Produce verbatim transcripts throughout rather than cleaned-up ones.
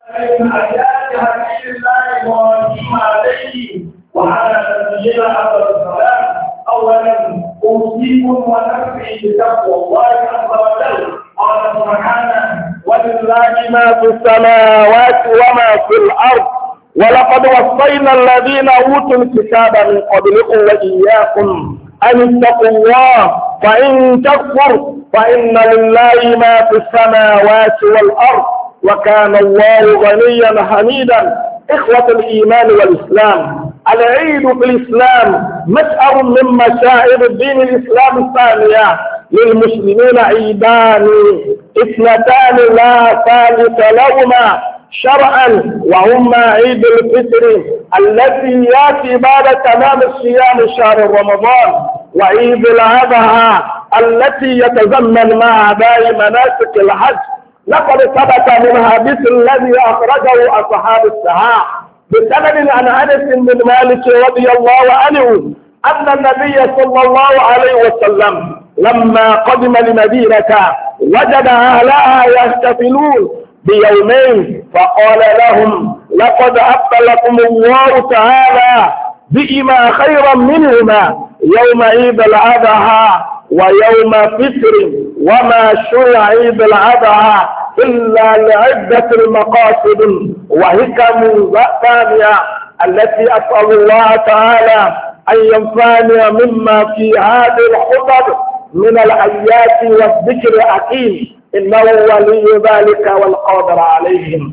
من آيات حبيب الله إبراهيم عليه وعلى نبينا أفضل الصلاة أولا أوصيكم ونفسي بتقوى الله عز وجل. قال سبحانه: ولله ما في السماوات وما في الأرض ولقد وصينا الذين أوتوا الكتاب من قبلكم وإياكم أن اتقوا الله فإن تكفر فإن لله ما في السماوات والأرض وكان الله غنيا حميدا. إخوة الإيمان والإسلام، العيد في الإسلام مشعر من مشاعر الدين الإسلام الثانية. للمسلمين عيدان اثنتان لا ثالث لهما شرعا، وهما عيد الفطر الذي ياتي بعد تمام الصيام شهر رمضان، وعيد الأضحى التي يتزمن مع أداء مناسك الحج. لقد ثبت من حديث الذي أخرجه أصحاب الصحاح بسند عن أنس بن مالك رضي الله عنه أن النبي صلى الله عليه وسلم لما قدم المدينة وجد أهلها يحتفلون بيومين، فقال لهم: لقد أبطلكم الله تعالى بهما خيرا منهما يوم عيد الأضحى ويوم فطر، وما شرع عيد الأضحى إلا لعدة المقاصد وحكم ثانية التي أسأل الله تعالى أن ينفعني مما في هذه الخطب من الآيات والذكر الحكيم، إنه ولي ذلك والقادر عليهم.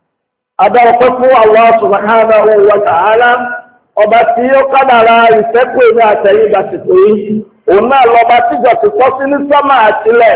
أدعوكم الله سبحانه وتعالى ọba tí ó kádàrá ìṣẹ́kù ní àtẹ̀yìn ìdásìkò yìí, òun náà lọ́ba tíjọ ti tọ́ sí ní sọ́mà àtìlẹ̀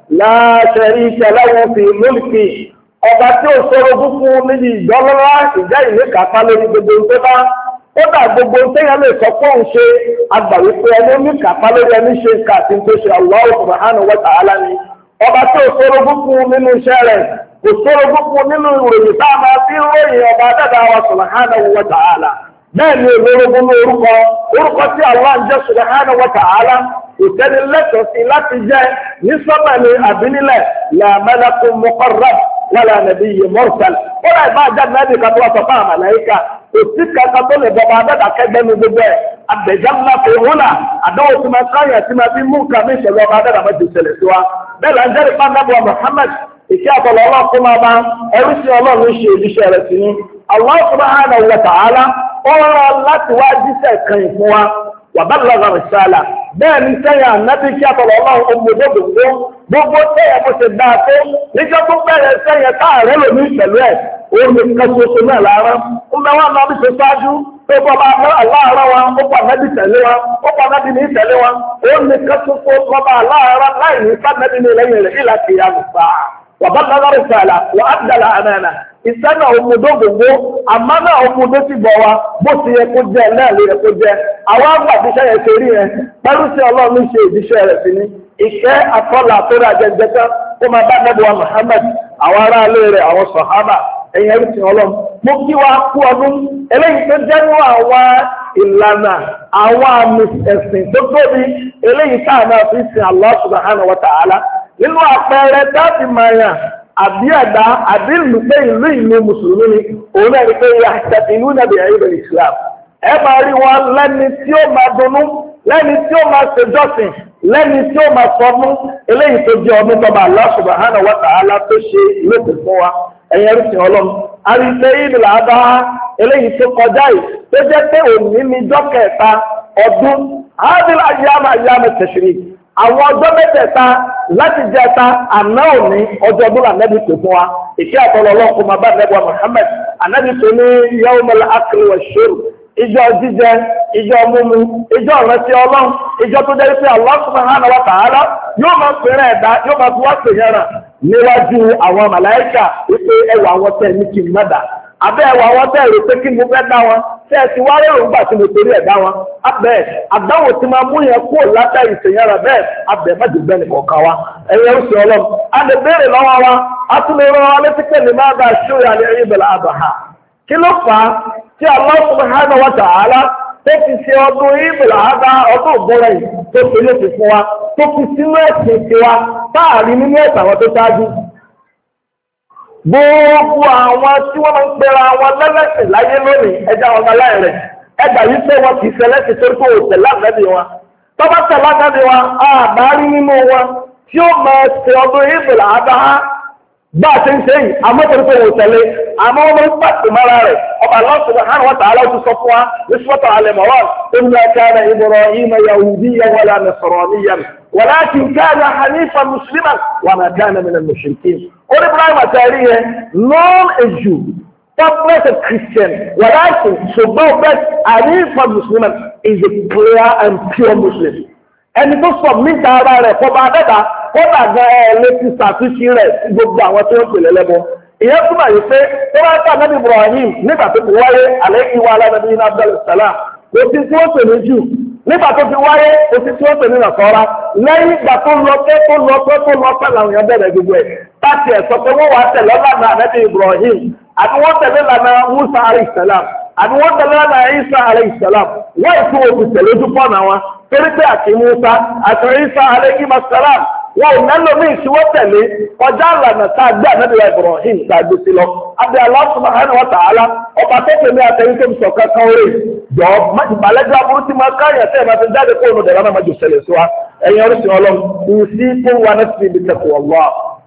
láṣẹ̀rí ìṣẹ̀lẹ́wọ̀n fi múlùkì, ọba tí ó sọ̀rọ̀ fúnfún níbi ìjọlọ́lá ìjẹ́ ìlú kápá lórí gbogbo tó bá ó dà gbogbo téèyàn lè sọ pé òun ṣe agbàwí pé ẹni ní kápá lórí ẹni ṣe nǹkan àti tó ṣe Allah subhanahu wa ta'ala ni ọba tí ó sọ̀rọ̀ fúnfún nínú iṣẹ́ rẹ̀, kò sọ̀rọ̀ fúnfún nínú ìròyìn tá a máa fi ròyìn ọba dàda wa subhanahu wa ta'ala. bẹ́ẹ̀ ni olórogún ní orúkọ orúkọ tí Allah jẹ́ subhanahu wa ta'ala kò tẹ́ni lẹ́tọ̀ọ́ sí láti jẹ́ ní sọ́mà ní àbínílẹ̀ la malakun muqarrab wala nabiyyun mursal. ó rà ìbá jáde láti ìka tó wá sọ fún àmàlàíkà, kò sí kàkà tó lè bọ̀ bá dẹ́dà kẹgbẹ́ ní gbogbo ẹ̀ àbẹ̀jámúlá fi húnà àdáwò tí máa káyà tí máa fi mú nǹkan mi ìṣẹ̀lẹ̀ ọba dẹ́dà máa ti ṣẹlẹ̀ sí wa. bẹ́ẹ̀ la ń jẹ́rìí pa nábọ̀ Muhammad ìṣe àtọ̀lọ́ ọlọ́run kó máa bá ẹrú sí ọlọ́run ṣe ìdíṣẹ́ rẹ̀ sí ní Allah subhanahu wa ta'ala ó rán láti wá jíṣẹ́ kan ìfún wa wà bá lọ́gà rìsáàlà. bẹ́ẹ̀ ni sẹ́yìn ànábì kí àtọ̀lọ́ ọlọ́run ọmọdé gbogbo gbogbo sẹ́yìn bó ṣe dáa tó níjọ́ tó bẹ̀rẹ̀ sẹ́yìn káàrẹ́ lòmí pẹ̀lú ẹ̀ òun ní kẹ́sọ́sọ́ náà lára ó mẹ́wàá náà bí ṣe ṣáájú tó bọ́ bá aláàárọ̀ wa ó pa nábì tẹ̀lé wa ó pa nábì ní tẹ̀lé wa òun ní kẹ́sọ́sọ́ bọ́ bá aláàárọ̀ láì ní sábẹ́bí ní lẹ́yìn rẹ̀ ìlà kìyàmù sáà wà bá lọ́gà rìsáàlà wà á dàlà àmàna ìsẹ́nà ọmọdé gbogbo àmọ́ náà ọmọdé ti bọ̀ wá bó ti yẹ kó jẹ náà lè yẹ kó jẹ àwọn àgbàdìṣẹ́ yẹn ṣe rí yẹn pẹ̀lú sí ọlọ́run ṣe ìdíṣẹ́ rẹ̀ sí ní ìṣẹ́ àtọ́là tó rà jẹjẹ tán kó máa bá nẹ́bùwà Muhammad àwọn aráalé rẹ̀ àwọn sàhábà ẹ̀yìn ẹ̀rí sí ọlọ́run. mo kí wa kú ọdún eléyìí tó jẹ́ nínú àwọn ìlànà àwọn àmì ẹ̀sìn tó tóbi eléyìí táà náà fi sin Allah subhanahu wa ta'ala nínú àpẹẹrẹ táàbì mayàn àbí ẹ̀dá àbí ìlú pé ìlú ìlú mùsùlùmí ni òun náà rí pé ìlú nàbì ẹ̀yìn Islam ẹ máa rí wọn lẹ́ni tí ó máa dunnú lẹ́ni tí ó máa ṣèjọ́sìn lẹ́ni tí ó máa sọmú eléyìí tó jẹ́ ọdún tọba Allah subhanahu wa ta'ala tó ṣe lókè fún wa ẹ̀yìn ẹ̀rí sìn ọlọ́run àríṣe ìdìlà àbá eléyìí tó kọjá yìí tó jẹ́ pé òní ní jọ́kẹ̀ẹ́ta ọdún àádìlá yàmà yàmà tashrik àwọn ọjọ́ mẹ́tẹ̀ẹ̀ta láti jẹta àná òní ọjọ́ ọdún ànábì pè fún wa ìṣe àtọ́lọ́ ọlọ́kùnrin máa bá nẹ́bọ̀ Muhammad ànábì pè ní yawmal akli wash-shurb ìjọ jíjẹ ìjọ mímu ìjọ ìrántí ọlọ́run ìjọ tó jẹ́ pé Allah subhanahu wa ta'ala yóò máa pèrè ẹ̀dá yóò máa fi wá pèyàrá níwájú àwọn màláíkà wípé ẹwà àwọn tẹ̀ ní kí n má dà abẹ́ ẹwà àwọn tẹ̀ rò pé kí mo fẹ́ dá wọn tẹ́ ẹ ti wá rẹ̀ òǹgbà tí mo torí ẹ̀ dá wọn abẹ́ àdáwò tí máa mú yẹn kúrò látàrí ìṣèyàrá bẹ́ẹ̀ abẹ́ má dùgbẹ́ nìkan kan wa ẹ̀yẹ oṣù ọlọ́run a lè béèrè lọ́wọ́ wa a tún lè rán wa létí pé ní má bá aṣọ ìyàlẹ̀ ẹ̀yìn bẹ̀rẹ̀ àbàhà kí ló fà á tí Allah subhanahu wa ta'ala tó fi ṣe ọdún ìbìlà àbá ọdún ògbóra yìí tó fi lè fi fún wa tó fi sínú ẹ̀sìn tiwa táàrí nínú ẹ̀sìn àwọn tó ṣáájú. gbogbo àwọn tí wọ́n máa ń pera wọn lẹ́lẹ́sìn láyé lónìí ẹja wọn máa láì rẹ̀ ẹgbà yìí pé wọn kì í ṣẹlẹ́sìn torí pé òtẹ̀ lábẹ́bí wọn tọ́ba tẹ̀ lábẹ́bí wọn àbárí nínú wọn tí ó máa ṣe ọdún ìbìlà àdáhà bá a ṣe ń ṣe yìí àmọ́ torí pé òtẹ̀lé àmọ́ wọn máa ń pàṣẹ mọ́ra rẹ̀ ọba Allah subhanahu wa ta'ala ti sọ fún wa ní sọ́tọ̀ Al-Imran inna kana Ibrahima yahudiyyan wala nasraniyyan walakin kana hanifan musliman wa ma kana minal mushrikin. Orí Ibrahim àtàrí yẹn non a Jew not a Christian walakin ṣùgbọ́n bẹ́ẹ̀ hanifan musliman is a clear and pure Muslim. Ẹni tó sọ níta ara rẹ̀ fọba adẹ́ta kódà gan ẹ létí ṣàtúnṣe rẹ̀ sí gbogbo àwọn tí ó ń pè lẹ́lẹ́bọ. Ìyẹn túmọ̀ yìí pé tó bá ń tà nábì Ibrahim nígbà tó fi wáyé alayhi wa ala nabiyyina afdalus salam kò sí tí wọ́n pè ní jù nígbà tó fi wáyé kò sí tí wọ́n pè ní nàṣọ́ra lẹ́yìn ìgbà tó lọ pé tó lọ pé tó lọ pé làwọn èèyàn bẹ̀rẹ̀ gbogbo ẹ̀ láti ẹ̀ sọ pé wọ́n wá tẹ̀lé lánàá nábì Ibrahim àti wọ́n tẹ̀lé lánàá Musa alayhi salam àti wọ́n tẹ̀lé lánàá Isa alayhi salam wọ́n ìtú òfin tẹ̀lé ojú pọ́nà wọn torí pé àti Musa àti Isa alayhi salam wọn ò nẹ́lò ní ìṣíwọ́ tẹ̀lé ọjà ìlànà tá a gbé ànábìyà Ibrahim tá a gbé sí lọ. Abẹ́ Allah subhanahu wa ta'ala ọba tó tẹ̀lé àtẹ̀yìn tó ń sọ kankan rè jọ ìbàlẹ́jọ́ aburú tí máa káyàn tẹ́ ẹ̀ máa fi jáde kó olùdẹ̀ lánàá máa jù ṣẹlẹ̀ sí wa ẹ̀yin oríṣi ọlọ́run kò sí kó wa ní ti ibi tẹ̀kù ọ̀lọ́.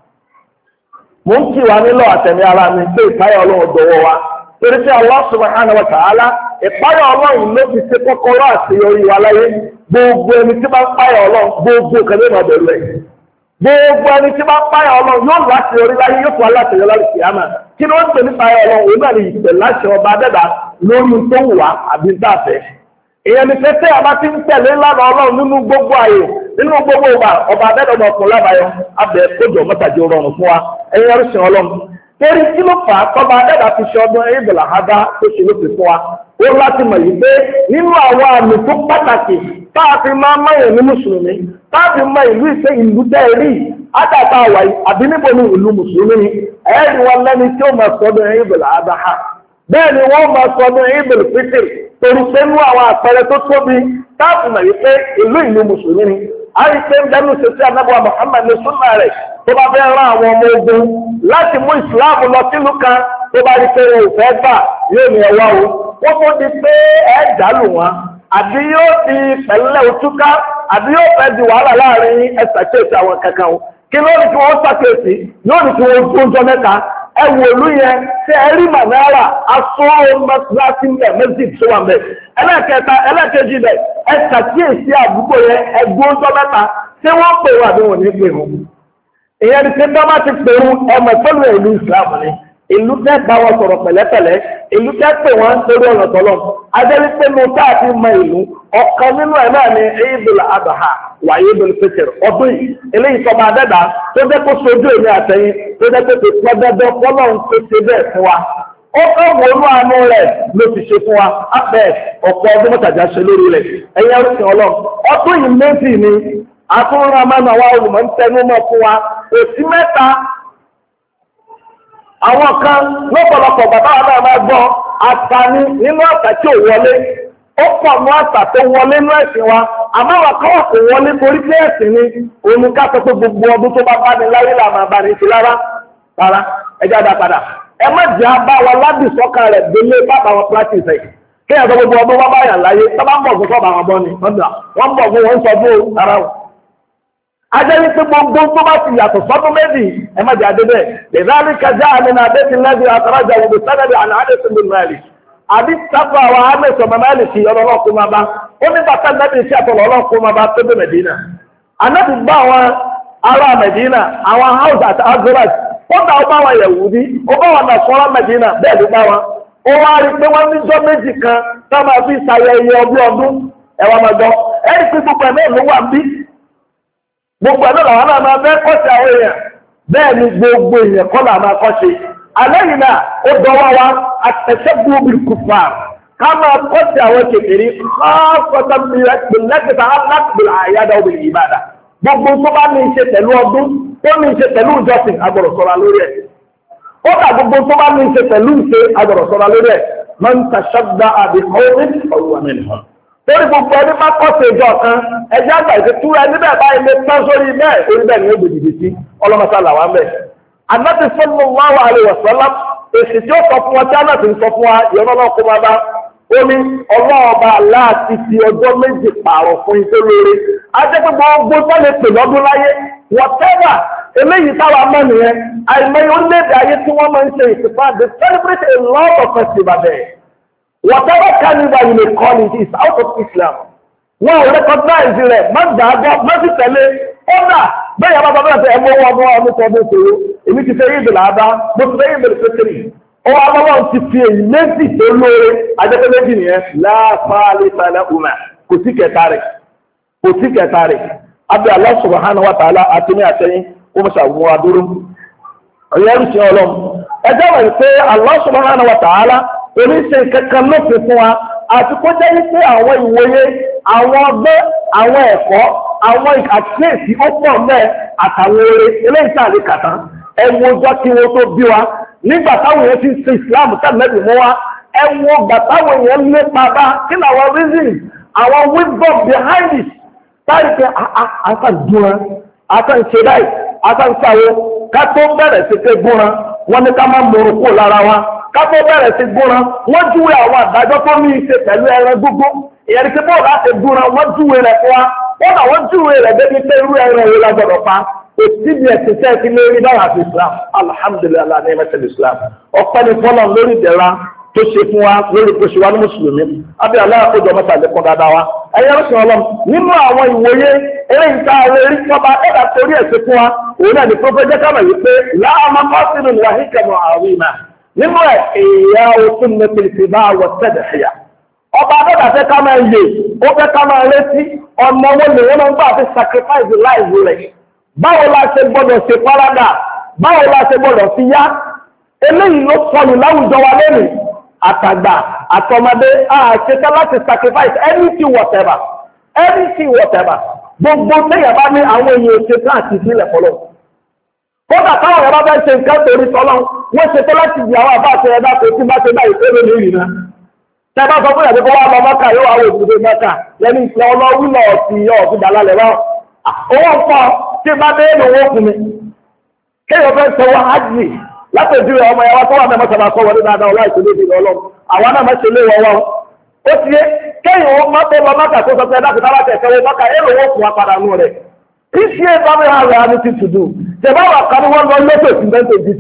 Mo ń kí wa nílò àtẹ̀mí ara mi pé ìpáyà ọlọ́run dọ̀wọ́ wa torí pé Allah subhanahu wa ta'ala ìpáyà ọlọ́run ló fi ṣe kọ́kọ́rọ́ àṣeyọrí wa láyé gbogbo ẹni tí bá ń páyà ọlọ́run gbogbo kan lè máa bẹ̀rù ẹ̀. Gbogbo ẹni tí bá páyà ọlọ́run yóò láti orí láyé yóò fún aláṣẹ yọ láti kìámà kí ni wọ́n ń pè ní páyà ọlọ́run òun náà ní ìpè láṣẹ ọba adẹ́dà lórí tó wù wá àbí ń tàfẹ́. Èèyàn ní pẹ́pẹ́ àbá ti ń tẹ̀lé ńlànà ọlọ́run nínú gbogbo ààyè nínú gbogbo ọba ọba adẹ́dà ọmọkùnrin lábàáyọ abẹ kójọ mọ́tàjì rọrùn fún wa ẹ̀yin ọ̀rẹ́sìn ọlọ́run. Torí kí ló fà á tọ́ba adẹ́dà fi ṣe ọdún Eidul Adha tó ṣe ló fi fún wa. Ó láti mọ̀ yìí pé nínú àwọn àmì tó pàtàkì táàfin máa máyàn ní mùsùlùmí táàfin máa ìlú ìṣe ìlú tẹ́ẹ̀rí átàtà àwàyí àbí níbo ní ìlú mùsùlùmí ni ẹ̀ẹ́dì wọn lẹ́ni tí ó máa sọdún Eidul Adha bẹ́ẹ̀ ni wọ́n máa sọdún Eidul Fitr torí pé nú àwọn àpẹẹrẹ tó tóbi táàfin máa yìí pé ìlú ìlú mùsùlùmí ni a rí pé ń dẹnu ṣe sí anábọ̀ Muhammad ní súnà rẹ̀ tó bá fẹ́ rán àwọn ọmọ ogun láti mú ìsìláàmù lọ sílùú kan tó bá rí pé wọn ò fẹ́ gbà yóò ní ẹwà o wọ́n tó di pé ẹ̀ dàlù wọn àbí yóò di pẹ̀lẹ́ òtúká àbí yóò fẹ́ di wàhálà láàrin ẹ̀sàkéèsì àwọn kankan o kí ló ní kí wọ́n sàkéèsì yóò ní kí wọ́n tó ń jọ mẹ́ta ẹ wò olú yẹn ṣé ẹ rí mànára aṣọ mọ́sálásí ẹ̀ méjì tó wà mẹ́ ẹlẹ́kẹta ẹlẹ́kẹjì bẹ̀ ẹ sàkéèsì àdúgbò yẹn ẹgbẹ́ ń jọ mẹ́ta ṣé wọ́n pè wọ́n àbí wọ́n ní pè wọ́n ìyẹn ni pé bá má ti pè wọ́n ọmọ ìfọ́lù ìlú Islam ni ìlú tẹ́ bá wọn sọ̀rọ̀ pẹ̀lẹ́pẹ̀lẹ́ ìlú tẹ́ pè wọ́n lórí ọ̀nà tọ́lọ̀ adẹ́rí pé mo tá àti mọ ìlú ọ̀kan nínú ẹ̀ náà ni Eidul Adha wà Eidul Fitr ọdún yìí eléyìí tọ́ba adẹ́dà tó jẹ́ kó sojú èmi àtẹ̀yìn tó jẹ́ pé kò pọ́ dandan fọ́lọ́ ń tó ṣe bẹ́ẹ̀ fún wa ó kọ́ wo inú àánú rẹ̀ ló ti ṣe fún wa abẹ́ ọ̀pọ̀ ọdún mọ́tàjà ṣe lórí rẹ̀ ẹ̀yẹ oríṣi ọlọ́run ọdún yìí méjì ni àtúnrán amánu àwa olùmọ̀ ń tẹnu mọ́ fún wa òsì mẹ́ta àwọn kan lọ́pọ̀lọpọ̀ bàbá wa náà máa gbọ́ àtàní nínú àtà tí ò wọlé ó pọ̀ mọ́ àtà tó wọlé nínú ẹ̀sìn wa àmọ́ àwọn kan wà kò wọlé torí pé ẹ̀sìn ni òun ká sọ pé gbogbo ọdún tó bá bá ní láyé là máa bá ní sí rárá rárá ẹjá dá padà ẹ má jẹ́ abá wa ládùn sọ́kàn rẹ̀ délé bàbá wọn practice ẹ̀ kí ẹ̀ sọ gbogbo ọdún wọn bá yàn láyé tó bá ń bọ̀ fún sọ́ọ̀bà wọn bọ́ ni wọ́n ń bọ̀ fún wọn sọ fún ara wọn. Ajẹ́ wípé gbogbo tó bá ti yàtọ̀ sọ́dún méjì ẹ má jẹ́ adébẹ̀. Lèzálí kájá àmì náà bẹ́ẹ̀ ti lẹ́bi àtàrájà òbí sẹ́nẹ̀bì àná àdéhùn ní Mẹ́lì. Àbí sáfà àwọn àmẹ́sọ̀ Mẹ́lì fi ọlọ́lọ́kùn máa bá. Ó ní bàtà nẹ́bí iṣẹ́ àtọ̀lọ́ ọlọ́kùn máa bá tó dé Mẹ̀dínà. Ànábì bá àwọn ará Mẹ̀dínà, àwọn House àti Azoraj. Ó dà ó bá wọn Yẹ̀wùdí, ó bá wọn Nàṣọ́rọ́ Mẹ̀dínà bẹ́ẹ̀ ló bá wọn. Ó wá rí pé wọ́n ní jọ́ méjì kan tá máa fi ṣayẹyẹ ọdún ọdún ẹ̀wọ̀n mọ̀gbọ́n. Ẹ̀rí pé gbogbo ẹ̀ náà ló wà bí gbogbo ẹ̀dọ́ làwọn náà máa fẹ́ kọ́ṣe àwọn èèyàn bẹ́ẹ̀ ni gbogbo èèyàn kọ́ là máa kọ́ṣe alẹ́yìn náà ó dọwọ́ wa àtẹ̀sẹ́ gbogbo kùfà ká máa kọ́ṣe àwọn kékeré kọ́ṣọ́tà lẹ́gbẹ̀ta aláàbìlà àyádá obìnrin ìbàdà gbogbo tó bá ní í ṣe pẹ̀lú ọdún tó ní í ṣe pẹ̀lú ìjọsìn agbọ̀rọ̀ sọ̀rọ̀ lórí ẹ̀ ó dà gbogbo tó bá ní í ṣe pẹ̀lú ìṣe agbọ̀rọ̀ sọ̀rọ̀ lórí ẹ̀ máa ń taṣọ́gbà àbíkọ́ ọ̀rọ̀ mẹ́rin torí gbogbo ẹni bá kọ́sẹ̀ ìjọ kan ẹjẹ́ àgbà ìṣètú ẹni bẹ́ẹ̀ báyìí lè tán sórí bẹ́ẹ̀ orí bẹ́ẹ̀ ni ó gbèdìdì sí ọlọ́mọsá làwọn bẹ́ẹ̀ Ànábì sallallahu alaihi wasallam èsì tí ó sọ fún wa tí àná ti ń sọ fún wa ìyọ́nà náà kó máa bá ó ní ọlọ́ọ̀ba láti fi ọjọ́ méjì pààrọ̀ fún iṣẹ́ lóore ajẹ́ pé gbogbo tó lè pè lọ́dún láyé whatever eléyìí táwa mọ̀ nìyẹn àìmọye orílẹ̀-èdè ayé tí wọ́n máa ń ṣe ìsìnkú they celebrate a lot of festival there whatever carnival you may call it is out of Islam wọn ò recognize rẹ̀ má dàgbọ́ má sì tẹ̀lé ọ̀dà bẹ́ẹ̀ yàrá bàbá àti ẹ̀mọ́ wọn wọn ọdún kan bó èmi ti fẹ́ yí ìbìlà àbá mo ti fẹ́ yí ìbìlà pékeré ọwọ́ abọ́wọ́ ti fi èyí méjì tó lóore ajẹ́pẹ́ méjì nìyẹn láàfáàlì sàlẹ̀ ọmọ kò sí kẹta rẹ̀ kò sí kẹta rẹ̀ abẹ́ Allah subhanahu wa ta'ala àti ní àtẹ́yìn ó mọ̀ ṣàwọn adúró ọ̀yẹ́ ìṣẹ́ ọlọ́m ẹjọ́ wọ̀nyí pé Allah subhanahu wa ta'ala oníṣẹ́ kankan lófin fún wa àti kó jẹ́ wípé àwọn ìwòye àwọn ọgbẹ́ àwọn ẹ̀kọ́ àwọn àkíyèsí ó pọ̀ mẹ́ àtàwọn eré eléyìí tí a lè kàtà ẹwọ ọjọ́ tí wọ́n tó bí wa nígbà táwọn èèyàn ti ṣe Islam tẹ́lẹ̀bì mọ́ wa ẹwọ ọgbà táwọn èèyàn lépa bá kí làwọn reason àwọn wisdom behind it táyì pé àtàdúrà àtàǹṣẹ́láì àtàǹṣàwọ̀ ká tó bẹ̀rẹ̀ sí pé gúnra wọ́n ní ká má mọ̀rọ̀ kó lára wa ká tó bẹ̀rẹ̀ sí gúnra wọ́n júwe àwọn àdájọ́ tó ní í ṣe pẹ̀lú ẹran gbogbo ìyẹn ti bọ́ọ̀lù láti gúnra wọ́n júwe rẹ̀ fún wa wọ́n náà wọ́n júwe rẹ̀ débi pé irú ẹran ìwé la gbọ́dọ̀ pa òsibí ẹ̀sìn tẹ́ ti lórí náà àti Islam alhamdulilayi ní ẹ̀mẹ́sẹ̀ Islam ọ̀pẹ́ ni fọ́nà lórí ìdẹ̀ra tó ṣe fún wa lórí tó ṣe wá ní mùsùlùmí abẹ́ aláàkójọ mẹ́ta lẹ́kọ́ dáadáa wa ẹ̀yẹ́ rẹ̀ ọlọ́m nínú àwọn ìwòye eré ìta àwọn eré tọ́ba ẹ̀dà torí ẹ̀sìn fún wa òun náà ní pọ́fẹ́ jẹ́ kámẹ̀ yìí pé láàmà kọ́sìnù wàhíkẹ̀mù àwọn ìmà nínú ẹ̀ èèyà òfin mẹ́tìrìtì bá wọ sẹ́dẹ̀ẹ́yà ọba abẹ́dà fẹ́ ká máa yè ó fẹ́ ká máa létí ọ̀nà wọn lè wọ́n máa ń gbà fi sacrifice life rẹ̀ báwo la ṣe gbọ́dọ̀ ṣe parada báwo la ṣe gbọ́dọ̀ fi yá eléyìí ló sọnù láwùjọ wa lẹ́nu àtàgbà àtọmọdé àṣetá láti sacrifice anything whatever anything whatever gbogbo tẹ́yà bá ní àwọn èèyàn ṣe tán àti ìpínlẹ̀ fọlọ́ kódà táwọn ọ̀rọ̀ bá fẹ́ ṣe nǹkan torí sọlọ́ wọ́n ṣe tán láti di àwọn àbá àṣẹ ẹ̀dá tó tí bá ṣe báyìí tó lè rí náà tẹ́ bá sọ fún ìyàtọ̀ wá lọ mọ́kà yóò wá wò ìdúró mọ́kà lẹ́nu ìfẹ́ ọlọ́wí náà ti ọ̀fi dàlálẹ̀ wá owó ń pọ̀ tí bá dé ní owó fún mi kéèyàn fẹ́ sọ wá ájì látòjú rẹ̀ ọmọ ẹ̀wá tó wà mẹ́mọ́ sábà kọ́ wọlé dáadáa ọlá ìṣòro ìdílé ọlọ́run àwọn náà mẹ́sẹ̀ lé wọ́n wọ́n ó ti yé kéèyàn ó má tó lọ mọ́kà tó sọ pé ẹ̀dá kìtà láti ẹ̀kẹ́ mọ́kà èrò owó fún wa padà nù rẹ̀ appreciate family has anything to do tẹ̀bá wà kánú wọn lọ lóṣù sí mẹ́tò G P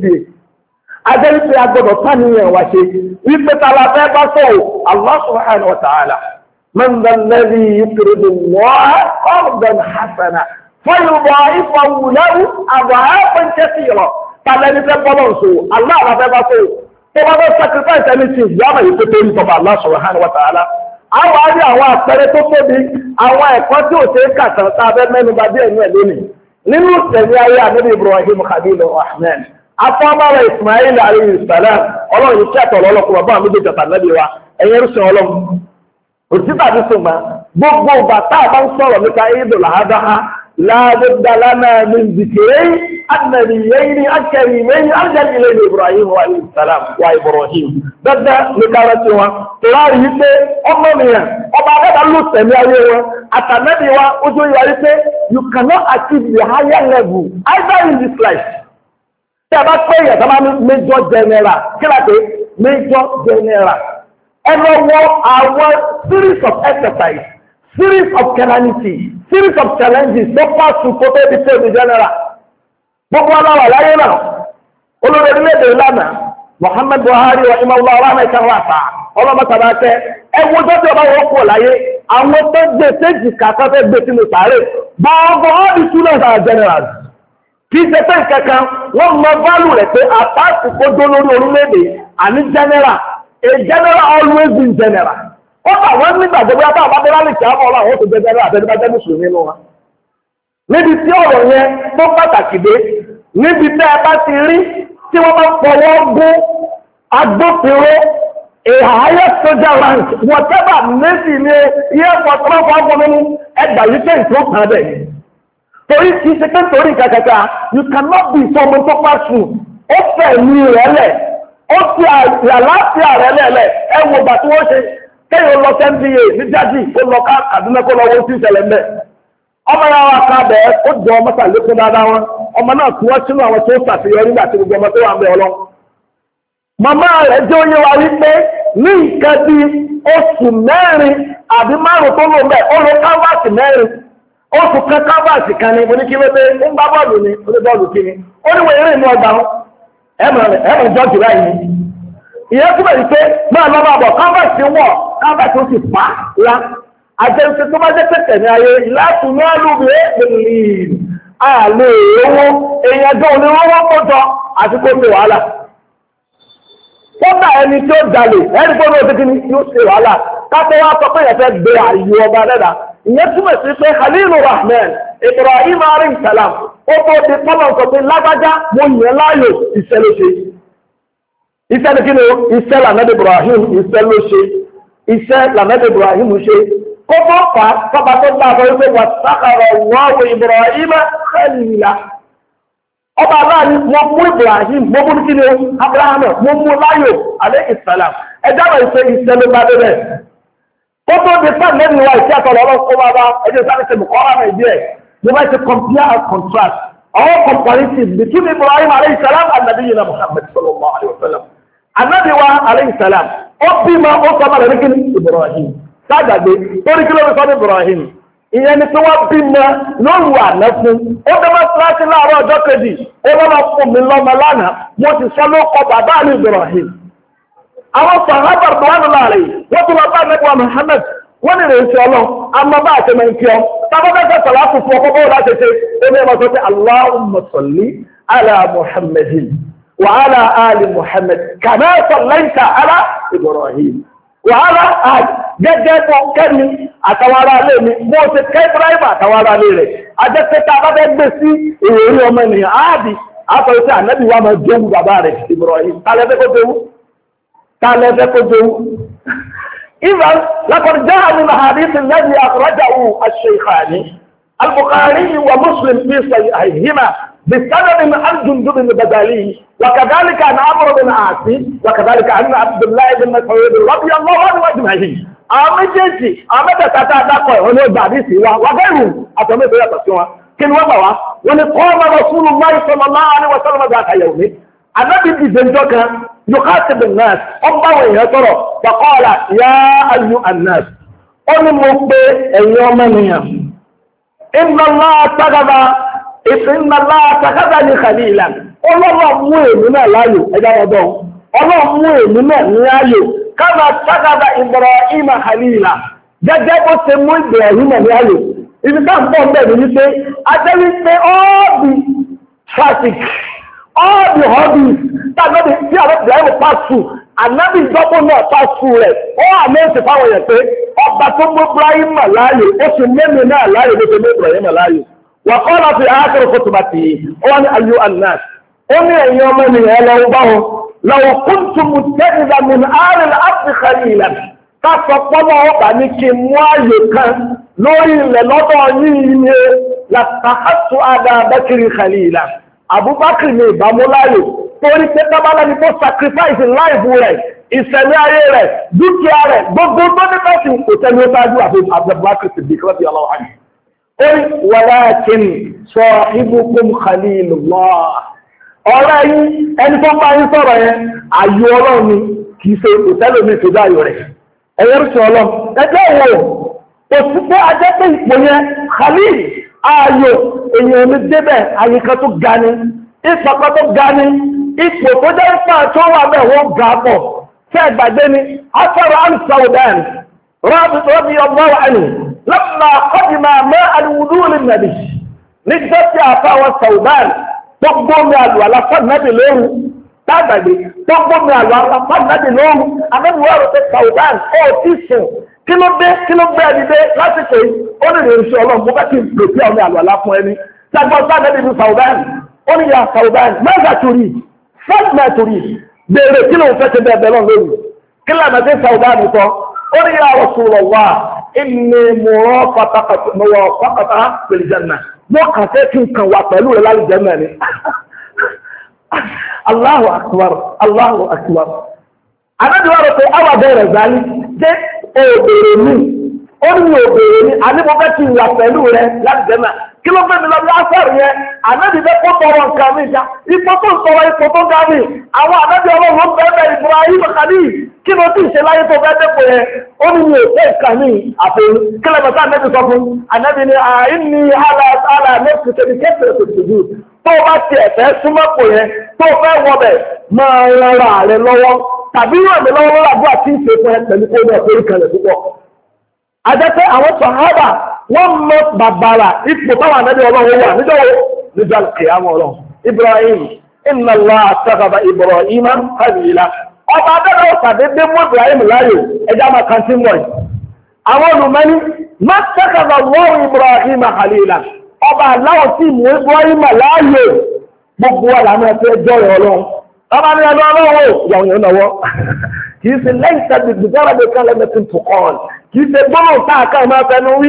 A ajẹ́ wípé agbọ́dọ̀ sáníyàn wá ṣe wípé tala fẹ́ bá sọ̀rọ̀ Allah subhanahu wa ta'ala man dhal ladhi yuqridu Allaha qardan hasana fayudha'ifahu lahu ad'afan kathira tala ní fẹ́ bọ́lọ̀ sọ Allah la fẹ́ bá sọ̀rọ̀ tó bá fẹ́ sacrifice anything yàrá yìí pé tó ń tọ́ba Allah subhanahu wa ta'ala àwọn àrí àwọn àpẹẹrẹ tó tóbi àwọn ẹ̀kọ́ tí ò ṣe é kà tán tá a fẹ́ mẹ́nu bà díẹ̀ ní ẹ̀ lónìí nínú ìtẹ̀mí ayé ànábì Ibrahim Khalilur Rahman afọ́bára Ismail alayhi salam ọlọ́run yìí kẹ́tọ̀ lọ́lọ́kùn bàbá àmì ìjọba tàbí wa ẹ̀yẹ rúṣin ọlọ́run òtítà ní sùnmà gbogbo ìgbà tá a bá ń sọ̀rọ̀ nípa Eidul Adha láàbùdà lánàá ní zikiri annabiyayni akarimayni arjal ilayhi Ibrahim alayhi salam wa Ibrahim dada ní kára tí wọn tòlárí yìí pé ọmọ nìyẹn ọba akẹ́kọ̀ọ́ ló tẹ̀lé ayé wọn àtànẹ́bí wa ojú ìwà yìí pé you cannot achieve the higher level either in this life. Tí a bá pé èèyàn tó máa ní major general kí la pé major general ẹ lọ wọ àwọn series of exercise series of calamity series of challenges tó pass through kó tó di pé the general gbogbo aláwọ̀ láyé náà olórí orílẹ̀-èdè ìlànà Muhammad Buhari wa imawula ọlọ́mọ ìkàwé àtà ọlọ́mọ tàbátẹ́ ẹ wo jọ́jọ́ bá wọ́n kú láyé àwọn tó gbé séjì kàtà tó gbé sínú sàárè gbogbo all the students are generals. Kì í ṣe pé kankan wọ́n mọ válù rẹ̀ pé àpáàtì kó dó lórí orílẹ̀-èdè àní general a general always been general. Ó bá wọ́n nígbà gbogbo yàtọ̀ àbábọ́lá lè kí á mọ̀ ọ́ àwọn tó jẹ́ general àtẹ́lẹ́bá jẹ́ mùsùlùmí nínú wa. Níbi tí ọ̀rọ̀ yẹn tó pàtàkì dé níbi tẹ́ ẹ bá ti rí tí wọ́n bá fọwọ́ gún agbófinró a higher soldier rank whatever navy ni iye fọ́tọ́rọ́ fọ́gbọ́n nínú ẹgbà yìí tẹ̀ tó kàn bẹ́ẹ̀. Torí kìí ṣe pé torí kàkàkà you cannot be someone tó pass through ó fẹ̀ ní rẹ̀ lẹ̀ ó fi àlàáfíà rẹ̀ lẹ̀lẹ̀ ẹ wo gbà tí wọ́n ṣe kéèyàn lọ sẹ́ńtì yé ní jáde ó lọ ká Kaduna kó lọ wọ́n sí ìṣẹ̀lẹ̀ mẹ́ ọmọ yàrá wa ká bẹ́ẹ̀ ó jọ ọmọ sàlékún dáadáa wọn ọmọ náà kú wọ́n sínú àwọn tó ṣàṣeyọrí nígbà tí gbogbo ọmọ tó wà ń bẹ ọlọ́ màmá rẹ̀ jẹ́ oyé wa wípé ní nǹkan bí oṣù mẹ́rin àbí márùn tó lò mẹ́ ó lo káfáàsì mẹ́rin oṣù kan káfáàsì kan ní oníkílódé ń gbá bọ́ọ̀lù ní oníbọ́ọ̀lù kíni ó ní wọ́n eré inú ọgbà ẹ̀mọ̀ jọ́ọ̀jù láyé ìyẹn túbọ̀ yìí pé máa lọ́ máa bọ̀ káfáàsì wọ̀ káfáàsì ó sì fà á la àjẹsí tó bá jẹ́ pẹ̀tẹ̀ ní ayé láti ní àlùbí èèlì àlè owó èèyàn jọ onírúurú kójọ àti kó ṣe wàhálà kódà ẹni tí ó jalè ẹni tó ní òtítí ni yóò ṣe wàhálà kápẹ́ wá sọ pé yẹn fẹ́ gbé ààyè ọba dẹ́dà ìyẹn túmọ̀ sí pé Khalilu Rahman Ibrahim alayhi salam ó tó ti pọ́nà sọ pé lágbájá mo yàn láàyò iṣẹ́ ló ṣe iṣẹ́ ni kí ni iṣẹ́ lànàdé Ibrahim iṣẹ́ ló ṣe iṣẹ́ lànàdé Ibrahim ṣe kó tó fà á sábà tó dá àbọ̀ wípé wà sákàrọ̀ wọ́wọ́ Ibrahim Khalila ọba aláàrin mo mú Ibrahim mo mú kí ni Abraham mo mú láyò alayhi salam ẹjọ́ àwọn ìṣe iṣẹ́ ló bá dé bẹ́ẹ̀ kó tó di sáà lẹ́nu wa ìṣe àtọ̀rọ̀ ọlọ́run kó bá bá ẹjọ́ sáré ṣe bùkọ́ ọ̀rọ̀ náà ìdí ẹ̀ ní wọ́n ti compare and contrast all comparative between Ibrahim alayhi salam and nabiyyina Muhammad sallallahu alayhi wa sallam anabi wa alayhi salam ó bímọ ó sọ ọmọ rẹ̀ ní kí ni Ibrahim sáàgbàgbé torí kí ló ń sọ ní Ibrahim ìyẹn ni tí wọ́n bímọ lóru àná fún ó dẹ́mọ́ síláṣí láàárọ̀ ọjọ́ kejì ó lọ́nà fún mi lọ́mọ lánàá mo ti sọ ló kọ bàbá mi Ibrahim àwọn sàhábà tó wà nílò àrẹ wọ́n tún lọ bá mẹ́kọ̀ọ́ Muhammad wọ́n ní ìrètí ọlọ́ àmọ́ bá àti mẹ́kí ọ tábọ́fẹ́fẹ́ sọ̀rọ̀ àkùkù ọkọ̀ bó láti ṣe ó ní ẹmọ́ sọ pé Allahumma salli ala Muhammadin wa ala ali Muhammad kama sallaita ala Ibrahim wàhálà gẹ́gẹ́ bọ́ kẹ́mi àtàwọn ará ilé mi mo ṣe kẹ́ Ibrahim àtàwọn ará ilé rẹ̀ ajẹ́pẹ́ta bá fẹ́ gbé sí ìròrí ọmọ ènìyàn áàdì àtọ̀rọ̀ sí ànábì wa máa jẹun bàbá rẹ̀ Ibrahim tálẹ́fẹ́ kó jẹun tálẹ́fẹ́ kó jẹun. إذا لقد جاء من الحديث الذي أخرجه الشيخان البخاري ومسلم في صحيحهما بسند عن جندب البجالي وكذلك عن عمرو بن عاص وكذلك عن عبد الله بن مسعود رضي الله عنه اجمعين امجيجي امدا تاتا داكو هو حديث وغيره اتمه يا تسوا كن وبوا ون قام رسول الله صلى الله عليه وسلم ذات يوم النبي بيجنجوك يخاطب الناس أبا ويهترى فقال يا أيها الناس أنا مبي اليوم إن الله اتخذ إن الله اتخذني خليلا ọlọ́run mú èmi náà láyò ẹjá ọdọ́ ọlọ́run mú èmi náà ní láyò kama اتخذ Ibrahim khalila gẹ́gẹ́ bó ṣe mú Ibrahim ní láyò ibi ká ń bọ̀ ń bẹ̀rẹ̀ wípé ajẹ́ wípé all the traffic all the hobbies tàbí tí àwọn Ibrahim pass through ànábì ìjọpọ̀ náà pass through rẹ̀ ó àmẹ́sì fáwọn èèyàn pé ọba tó mú Ibrahim láyò ó sì mẹ́mi náà láyò ló ṣe mú Ibrahim láyò wà kọ́ lọ fi àákìrì khutbati ó wá ní ayú annas ó ní ẹ̀yin ọmọ ènìyàn lọ́wọ́ bá wọn lọ́wọ́ kuntu muttakhidhan min ahli al-ardi khalilan ká sọ pọ́nmọ́ ọba ní kí n mú ààyè kan lórí ilẹ̀ lọ́dọ̀ yìí ni làtàkàtù Abubakar khalila Abubakar ní ìbámu láàyè torí pé tábàlá ni kó sacrifice life rẹ̀ ìṣẹ̀lẹ̀ ayé rẹ̀ dúkìá rẹ̀ gbogbo tó ní bẹ́sì kò tẹ́lẹ̀ ó sáájú àfi Abubakar ti dìkọ́ bí ọlọ́wọ́ àyè. ó ní walakin sahibukum khalilullah ọ̀rẹ́ yìí ẹni tó bá yín sọ̀rọ̀ yẹn ayò ọlọ́run ni kì í ṣe òtẹ́lẹ̀ mi tó dáyò rẹ̀ ẹ̀yẹ́ rúṣin ọlọ́run ẹgbẹ́ wo òsì pé ajẹ́ pé ipò yẹn khalil ayò èèyàn mi débẹ̀ àyíká tó ga ni ìpàkọ́ tó ga ni ipò tó jẹ́ ìpà tó wà bẹ́ẹ̀ wọ́n ga pọ̀ tí ẹ gbàgbé ni asọ̀rọ̀ àmì Saudan rọ́bì rọ́bì ọgbọ́n ẹni lọ́pàá kọ́dìmọ̀ mọ́ àdìwùdú lè nàbì nígbà tí a fáwọn Saudan gbogbo mi àlù àlàfà nàbì lóru tágbàgbé gbogbo mi àlù àlàfà nàbì lóru amẹ́nuwá rẹ̀ pé Saudan ó ti sùn kí ló dé kí ló gbé ẹni dé lásìkò yìí ó lè rìn sí ọlọ́run mo fẹ́ kí n pèsè ọmọ àlù àlà fún ẹni tí a gbọ́ sáà nàbì ní Saudan ó ní ya Saudan mẹ́ta torí fẹ́ẹ̀mà torí béèrè kí ló ń fẹ́ ti bẹ́ẹ̀ bẹ́ẹ̀ lọ́n lóru kí ló ń fẹ́ Saudan sọ ó ní ya Rasulullah inni murafaqata fil janna mo kàn fẹ́ kí n kàn wà pẹ̀lú rẹ̀ láti jẹ́ mẹ́rin. Allahu akbar, Allahu akbar. Adájọ́ rẹ̀ pé àwà bẹ̀rẹ̀ zálí jẹ́ òbèrè mi, ó ní òbèrè mi, àní mo fẹ́ kí n wà pẹ̀lú rẹ̀ láti jẹ́ mẹ́rin. kí ló gbé mi lọ bí asẹ́rì yẹn ànábì bẹ́ẹ̀ kó tọrọ nǹkan mi já ipò tó ń tọrọ ipò tó ga mi àwọn ànábì ọlọ́run bẹ́ẹ̀ bẹ́ẹ̀ Ibrahim Khalil kí ló ti ṣe láyé tó fẹ́ dẹ́pọ̀ yẹn ó ní mi ò fẹ́ nǹkan mi àfihàn kí lè mọ̀tá ànábì sọ fún ànábì ni àìní àlà àlà mẹ́sì tẹ̀lé kẹ́sì òṣèlú tó bá tiẹ̀ fẹ́ súnmọ́ pò yẹn tó fẹ́ wọbẹ̀ máa rárá rẹ lọ́wọ́ tàbí ràn mí lọ́wọ́ lọ́wọ́ àbúrò àti ìṣègùn ẹ pẹ̀lú kó ní ọ̀pọ̀ ìkànnì púpọ̀. Àjẹpẹ́ àwọn sàhábà wọ́n mọ bàbàrà ipò táwọn ànábì ọlọ́run wà níjọ́ níjọ́ kìámọ̀ ọlọ́run. Ibrahim inna Allah astaghfara Ibrahim khalila. Ọba abẹ́rẹ́ ọ̀sàdédé mú Ibrahim láyò ẹja máa kan tí ń wọ̀nyí. Àwọn olùmọ́ni má astaghfara wọ́n Ibrahim khalila. Ọba aláwọ̀ tí mú Ibrahim láyò gbogbo wa làwọn ẹ̀fẹ́ jọ́rọ̀ ọlọ́run. Ọba ní ọdún ọlọ́run yàwó yẹn náwọ́. Kì í ṣe lẹ́yìn tàbí gbìdára bí kan lẹ́mẹ̀tì tó kọ́ kì í ṣe gbọ́nà táàkà máa fẹnu wí.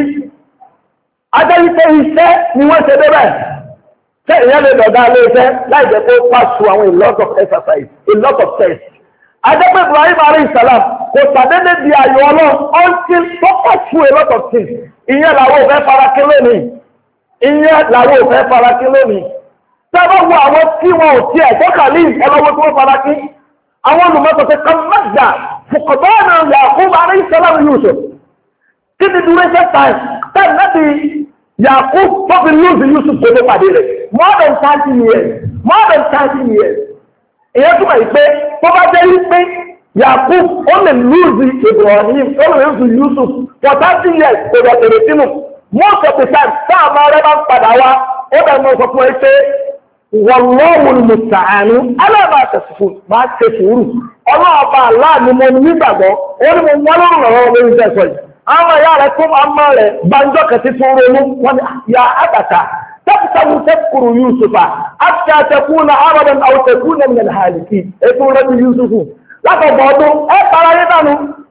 Adéyíṣẹ́ iṣẹ́ ni wọ́n ṣe débẹ̀. Ṣé ìyẹn lè dọ̀dá ilé iṣẹ́ láì jẹ́ pé ó pass through àwọn a lot of exercise, a lot of tests. Adébẹ̀ Ibrahim alayhi salam kò sàdédé di ayọ̀ ọlọ́run until tó pass through a lot of things. Ìyẹn làwọn ò fẹ́ fara kí lónìí. Ìyẹn làwọn ò fẹ́ fara kí lónìí. Sábà wo àwọn tí wọn ò tiẹ̀ tó kàlí ẹlọ́wọ́ tó fara kí. Àwọn olùmọ̀tòkè kan mẹ́ta fòkàbọ́ọ̀nù Yakub alayhi salam Yusuf. Kí ni duration time? Time láti Yakub tó fi lose Yusuf tó ló pàdé rẹ̀. More than thirty years. More than thirty years. Ìyẹn túmọ̀ yìí pé tó bá jẹ́ yìí pé Yakub ó lè lose Ibrahim ó lè lose Yusuf for thirty years kò dọ̀ tèrè sínú. Most of the time táwọn ọmọ rẹ̀ bá ń padà wá ó bẹ̀rẹ̀ mọ́ sọ fún ẹ pé Wallahu al-musta'an ala ma tasifun máa ṣe sùúrù ọlọ́ọ̀bá aláàánú mo ní nígbàgbọ́ ó ní mo wọ́n lọ́rùn lọ́wọ́ lórí iṣẹ́ sọ yìí àwọn ẹ̀yà rẹ̀ tó máa mọ́ rẹ̀ gbàǹjọ́ kẹsí tó ronú wọn ni ya àtàtà tẹ́kùtàwù tẹ́kùrù Yusufa àti àtẹkùnà aradan aw takuna min al-halikin ètò rẹ̀ ní Yusufu látọ̀gbọ̀ ọdún ẹ para yé dànù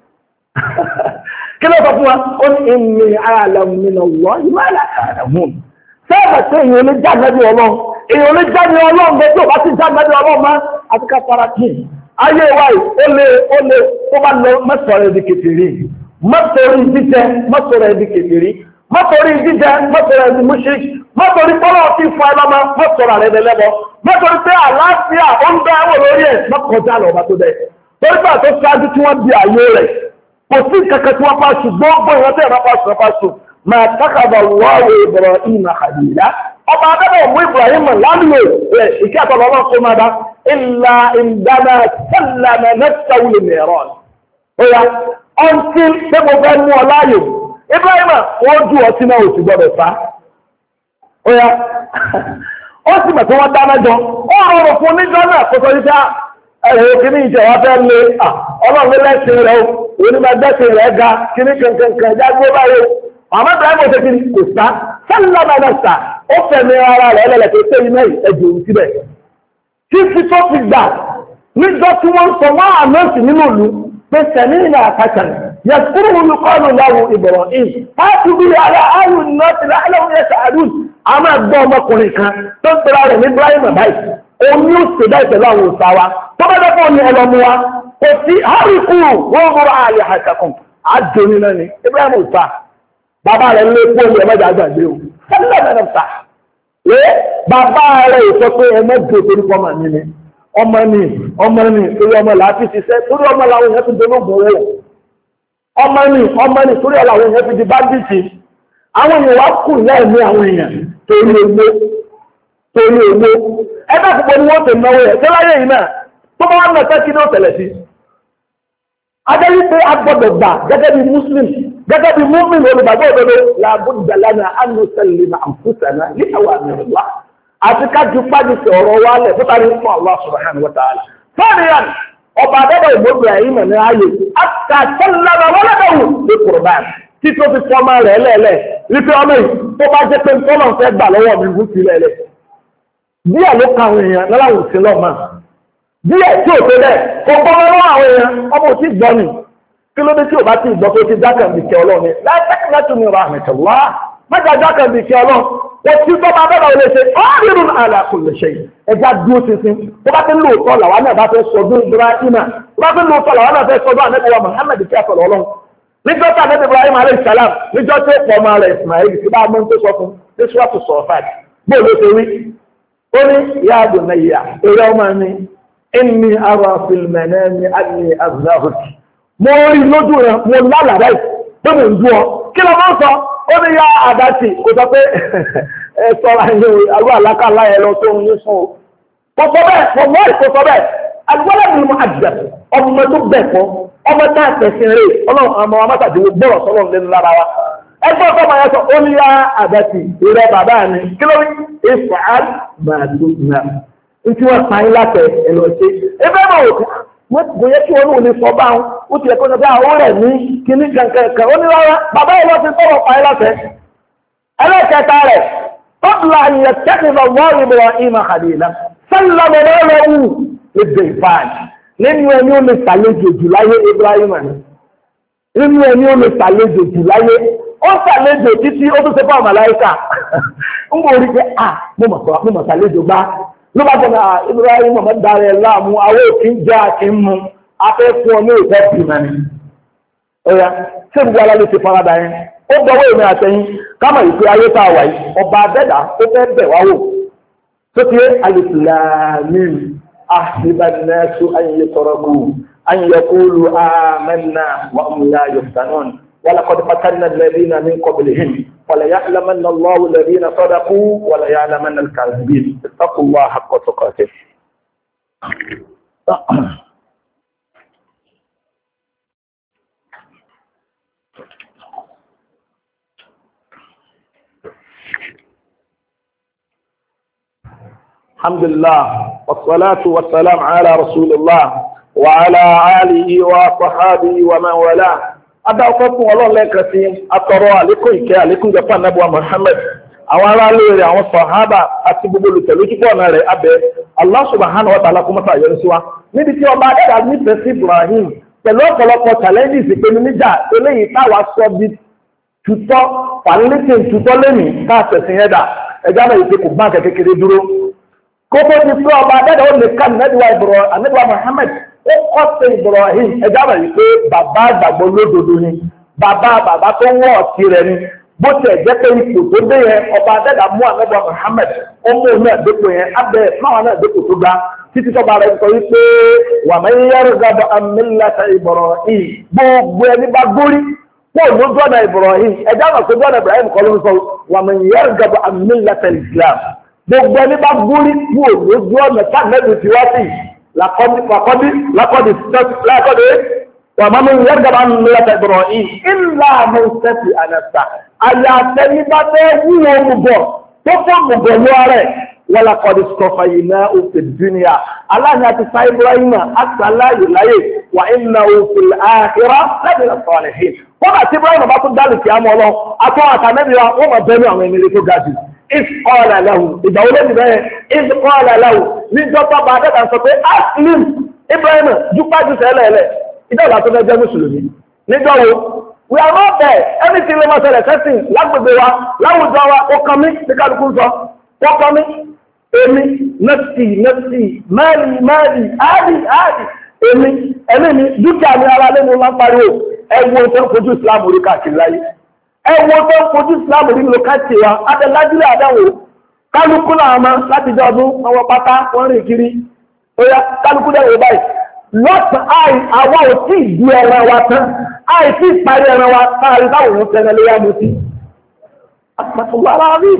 kí ló sọ fún wa ó ní inni a'lamu min Allahi ma la ta'lamun sẹ́ẹ̀bà tí èèyàn lè já nẹ́bí ọlọ́run èèyàn lè já ní ọlọ́run bẹ́ẹ̀ tí ò bá ti já nẹ́bí ọlọ́run máa àti ká fara kí ayé wa yìí ó lé ó lé tó bá lọ mẹ́sọ̀rọ̀ ẹ̀dí kèfèrí mọ́tòrí jíjẹ mọ́tòrò ẹ̀dí kèfèrí mọ́tòrí jíjẹ mọ́tòrò ẹ̀dí mushrik mọ́tòrí pọ́lọ́ tí fún ẹlọ́mọ mọ́tòrò rẹ̀ lẹ́lẹ́bọ mọ́tòrí pé àlàáfíà ó ń dá ẹwọ̀ lórí ẹ̀ mọ́kànjá lọ́ba tó bẹ̀ torí pé àtó ṣáájú tí wọ́n di àyè rẹ̀ kò sí kankan tí wọ́n pàṣù gbogbo ìwọ́n tẹ̀ bá pàṣù pàṣù ما اتخذ الله إبراهيم خليلا ọba adẹ́bọ̀ mú Ibrahim lálùlò rẹ̀ ìkẹ́ àtọ̀lọ́lọ́ kó máa dá ilá ìdáná sẹ́lẹ̀mẹ̀ nẹ́tàwù lè mẹ́rọ̀ ọ̀yá ọ̀ntí pé mo fẹ́ mú ọ láàyò Ibrahim wọ́n ju ọtí náà ò sì gbọ́dọ̀ fà ọ̀yá ó sì mọ̀ tí wọ́n dáná jọ ó rọrùn fún níjọ́ náà kó sọ yíká ẹ̀rọ kìíní ìjọ wa fẹ́ lé ọlọ́run lẹ́sìn rẹ̀ onímọ̀gbẹ́sìn rẹ̀ ga kìíní kankan jágbó báyìí àmọ́ Ibrahim ò tẹ́kí kò sá sẹ́lá náà sá ó fẹ̀mí ara rẹ̀ ẹlẹ́lẹ̀ tó tẹ́ iná ẹ̀jẹ̀ òun síbẹ̀. títí tó fi gbà níjọ́ tí wọ́n sọ wọ́n àmọ́sì nínú ìlú pé sẹ̀mí ìlà àkàtàn yẹ kúrò olùkọ́nù láwù Ibrahim láti bí ara ayù náà ti rà ẹlẹ́wọ̀n yẹ sàádùn àmọ́ ẹgbẹ́ ọmọkùnrin kan tó ń pera rẹ̀ ní Ibrahim báyìí òun yóò ṣe báyìí pẹ̀lú àwọn òòṣà wa tó bá dẹ́kọ̀ ní ẹlọ́mú wa kò sí hárìkù wọ́n rọra àlè àkàkùn àjò nínú ni Ibrahim òòṣà bàbá rẹ̀ lé fún omi ẹ̀mọ́jà àgbàgbé o sẹ́lẹ̀ mẹ́rin ta lé bàbá rẹ̀ sọ pé ẹ̀mọ́jọ torí ọmọ mi ni ọmọ ni ọmọ ni torí ọmọ làá fi ṣiṣẹ́ torí ọmọ làwọn èèyàn fi dológun rẹ̀ ọmọ ni ọmọ ni torí ọmọ làwọn èèyàn fi di báńdíìtì àwọn èèyàn wá kù lẹ́ẹ̀mí àwọn èèyàn torí owó torí owó ẹgbẹ́ púpọ̀ ni wọ́n ti náwó ẹ̀ tó láyé yìí náà tó bá wà náà kí ló tẹ̀lẹ̀ sí. adéyí pé a gbọ́dọ̀ gbà gẹ́gẹ́ bí Muslim gẹ́gẹ́ bí mọ́mí olùgbàgbọ́ òdodo làbúdà lánàá ánùsẹ̀lẹ̀ náà àǹfùsànà ní àwọn àmì ọ̀la àti kájú pàdé sí ọ̀rọ̀ wa lẹ̀ fún tani fún Allah subhanahu wa ta'ala. fọ́ọ̀nìyàn ọba àdọ́dọ̀ ìmọ̀gbìn àyímọ̀ ní ayé àtàtàlára wọlébẹ̀wò ní kùrùbá tí tó fi fọ́ọ̀mà rẹ̀ lẹ́lẹ̀ wípé ọmọ yìí tó bá jẹ́ pé tọ́lọ̀ fẹ́ gbà lọ́wọ́ mi wú sí lẹ́lẹ̀. díẹ̀ ló ka àwọn èèyàn lọ́láwù sí lọ́ọ̀mà díẹ̀ tí ò tó bẹ́ẹ̀ kò gbọ́ lọ́wọ́ àwọn èèyàn ọmọ òtí gbọ́ ni kí ló dé tí o bá ti gbọ́ pé o ti dákàn bí kí ọlọ́run ni látẹ́kì láti mi ra àmì tẹ̀wá mẹ́ta dákàn bí kí ọlọ́run o ti tó bá bẹ́ẹ̀ lè ṣe ọ́rìnrún àlàkùn lè ṣe ẹja dúró sísìn tó bá ti ń lóòótọ́ làwọn náà bá fẹ́ sọdún Ibrahim tó bá ti ń lóòótọ́ làwọn náà fẹ́ sọdún ànẹ́bíwá Muhammad kí a sọ̀rọ̀ ọlọ́run níjọ́ tí ànẹ́bí Ibrahim alayhi salam níjọ́ tí ó pọ̀ ọmọ rẹ̀ Ismail ti bá mọ́ tó sọ fún this was to suffer bó ló ṣe wí ó ní ya bunayya èrè ọmọ mi inni ara fil manami anni azzahuki mo rí lójú rẹ̀ mo lálàá báyìí pé mo ń dú ọ kí ló máa ń sọ ó ní ya àdáṣì kò sọ pé ẹ sọ́ra ẹ̀yẹ àlú àlákàlá ẹ̀ lọ tó ń ní sùn o kò sọ bẹ́ẹ̀ kò mọ́ ìkò sọ bẹ́ẹ̀ àlùwọ́lá mi mọ àjẹ́ ọmọ tó bẹ̀ fọ́ ọmọ tá a tẹ̀sìn rè ọlọ́run àmọ́ amátàdínwó gbọ́rọ̀ sọ́lọ́run lẹ́nu lára wa ẹgbẹ́ ọ̀sọ́ máa yẹ sọ ó ní ya àdáṣì ìrẹ́ bàbá mi kí ló rí ìfàá màdùn náà ntí wọ́n pa yín látẹ̀ ẹ̀ lọ sí ebe náà wọ́n kò yẹ kí wọ́n lóun lè sọ bá wọn ó ti yẹ kó ní bí àwọn rẹ̀ ní kíní kankan ó ní rárá bàbá yìí wọ́n ti tọrọ pa yín látẹ̀ ẹlẹ́kẹta rẹ̀ tọ́tùlà yẹ tẹ́kìlọ wọ́ọ̀rì bọ̀ ìmọ̀ àdìlá sẹ́lẹ̀mọ̀ lọ́wọ́ èdè ìfààní nínú ẹni ó lè ṣàlejò jù láyé Ibrahim nínú ẹni ó lè ṣàlejò jù láyé ó ṣàlejò títí ó tún ṣe fún àmàláìkà ń bò rí pé à mo mọ̀ ṣàlejò gbá ló bá jẹ́ náà Ibrahim mọ̀ dáre láàmú àwọn òkín jẹ́ àkín mú afẹ́ fún ọ ní ìfẹ́ bì mẹ́ni ẹ̀yà tí gbogbo alá lè ti farada yẹn ó gbọ́wọ́ èmi àtẹ̀yìn kámọ̀ ìpé ayé tá a wà yìí ọba abẹ́dà ó fẹ́ bẹ̀ wá wò tó ti alìsìlámìn àṣìbànẹ́sù ayẹyẹtọrọkù ayẹyẹkúlù àmẹ́nà wà múlá yọ̀tánọ́n ولقد فتنا الذين من قبلهم وليعلمن الله الذين صدقوا وليعلمن الكاذبين اتقوا الله حق تقاته الحمد لله والصلاة والسلام على رسول الله وعلى آله وصحابه ومن والاه adáwọ̀kọ́ fún ọlọ́run lẹ́ẹ̀kan sí atọrọ àlékún ìkẹ́ àlékún jẹ́pà nábùwà Muhammad àwọn ará ilé rẹ̀ àwọn sàhábà àti gbogbo olùtẹ̀lójúbọ̀ ọ̀nà rẹ̀ abẹ́ Allah subhanahu wa ta'ala kó mọ́ta àyọrí sí wa níbi tí ọba adẹ́dà nífẹ̀ẹ́ sí Ibrahim pẹ̀lú ọ̀pọ̀lọpọ̀ challenges ìpinnu níjà eléyìí táwa sọ bí tutọ́ pàlẹ́kìn tutọ́ lẹ́nìí káàsẹ̀sìn ẹ̀dà ẹ̀já náà yìí kò gbá kékeré dúró kókó ti fún ọba adẹ́dà ó lè ká nẹ́dùwà Muhammad ó kọ́ sí Ibrahim ẹjá rẹ̀ wípé bàbá àgbàgbọ́ lódodo ni bàbá bàbá tó wọ́ ọ̀tí rẹ̀ ni bó tẹ̀ jẹ́ pé ipò tó dé yẹn ọba adẹ́dà mú àmẹ́bọ̀ Muhammad ó mú òun náà dépò yẹn abẹ máwọn náà dépò tó ga títí tọ́ba rẹ̀ sọ wípé wà máa ń yẹ́rù gàdọ̀ amílẹ̀tà Ibrahim gbogbo ẹni bá gbórí kó lójú ọ̀nà Ibrahim ẹjá náà sójú ọ̀nà Ibrahim kọ́ ló ń sọ wà máa ń yẹ́rù gàdọ̀ amílẹ̀tà Islam gbogbo ẹni bá gbórí kó lójú ọ̀nà tá لقد لقد لقد لقد ومن يرغب عن ملة إبراهيم إلا من سفه نفسه أيا سيبا هو مبو تفهم مبو ولقد اصطفيناه في الدنيا الله يتسع إبراهيم أكثر لا يلايه وإنه في الآخرة لمن الصالحين وما إبراهيم ما تقول ذلك يا مولا أتوقع كنبي وما جميع من ملك جادي إذ قال له إذا ولد به إذ قال له من جبا بعد أن سطح أسلم إبراهيم جبا جسالة له إذا لا تنجى مسلمين نجاو we are not there anything lè máa ṣẹlẹ̀ sẹ́sìn lágbègbè wa láwùjọ wa ó kàn mí ní kálukú sọ ó kàn mí èmi nọ́ọ̀sì nọ́ọ̀sì máàlì máàlì áàdì áàdì èmi ẹ̀mí mi dúkìá mi ara lẹ́nu máa ń pariwo ẹ̀wọ̀n tó ń fojú Islam orí káàkiri láyé ẹwọ tó ń fojú Islam rí lókàtì wa adẹ́lájúlẹ̀ àdáwò kálukú náà máa láti jọ ọdún ọwọ́ pátá wọ́n rìn kiri oya kálukú dẹ̀wò báyìí lọ́sàn áì àwa ò tí ì di ẹran wa tán áì tí ì parí ẹran wa káàrí táwọn òun tẹ́lẹ̀ lé yá mu sí. àpàtúwà ara rí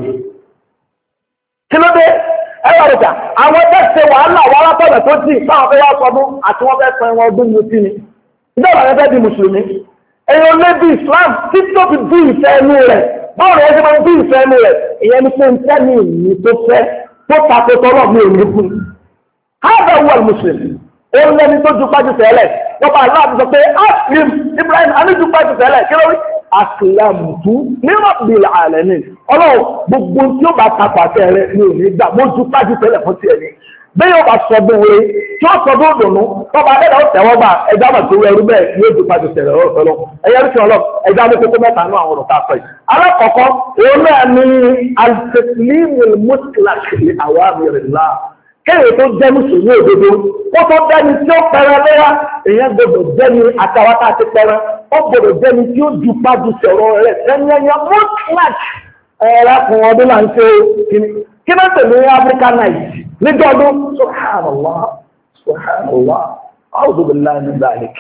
kí ló dé ẹwà rẹ̀jà àwọn tẹ́sẹ̀ wàhálà wà látọ̀nà tó tì báwọn fẹ́ wá sọdún àti wọ́n fẹ́ san ẹran ọdún mu sí ni ìjọba rẹ̀ fẹ́ di mùsùlùmí èèyàn lé bí Islam tí tó fi bí ìfẹ́ ẹnu rẹ̀ báwo ni ẹ ṣe máa ń bí ìfẹ́ ẹnu rẹ̀ ìyẹn ní fún ìfẹ́ ní ìní tó fẹ́ tó takotọ́ náà ní òní fún un. Háàbà wà Mùsùlùmí ó ń lẹ́ni tó ju pájú tẹ́lẹ̀ wọ́n bá aláàbò sọ pé Aslim Ibrahim a ní ju pájú tẹ́lẹ̀ kí ló rí Aslamtu ní Rabbil Alamin ọlọ́run gbogbo tí ó bá tapà tẹ́ rẹ̀ ní òní gbà mo ju pájú tẹ́lẹ̀ fún tiẹ̀ ní. Bẹ́ẹ̀ yóò bá sọdún wẹ̀ tí ó sọdún òdùnnú tọ́ba adẹ́dàá ó tẹ̀wọ́ gbà ẹja àmọ̀ tó rẹrú bẹ́ẹ̀ yóò ju pàṣẹ tẹ̀lẹ̀ ọ̀rọ̀ lọ ẹ̀yẹ rí sí ọlọ́ ẹja ní kókó mẹ́ta nú àwọn ọ̀rọ̀ tá a sọ yìí. alákọ̀ọ́kọ́ òun náà ní al-taslimul mutlaq li awamirillah kéèrè tó jẹ́ mùsùlùmí òdodo ó tó jẹ́ni tí ó pẹ̀rẹ̀ léra èèyàn gbọdọ̀ jẹ́ni àtàwátà ti pẹ̀rẹ̀ ó gbọdọ̀ jẹ́ni tí ó ju pàṣẹ sọ̀rọ̀ rẹ̀ sẹ́yìn mutlaq ẹ̀rẹ́kùn ọdún là ń ṣe kí náà tẹ̀lé African night níjọ́ ọdún subhanallah subhanallah a'udhu billahi min dhalik.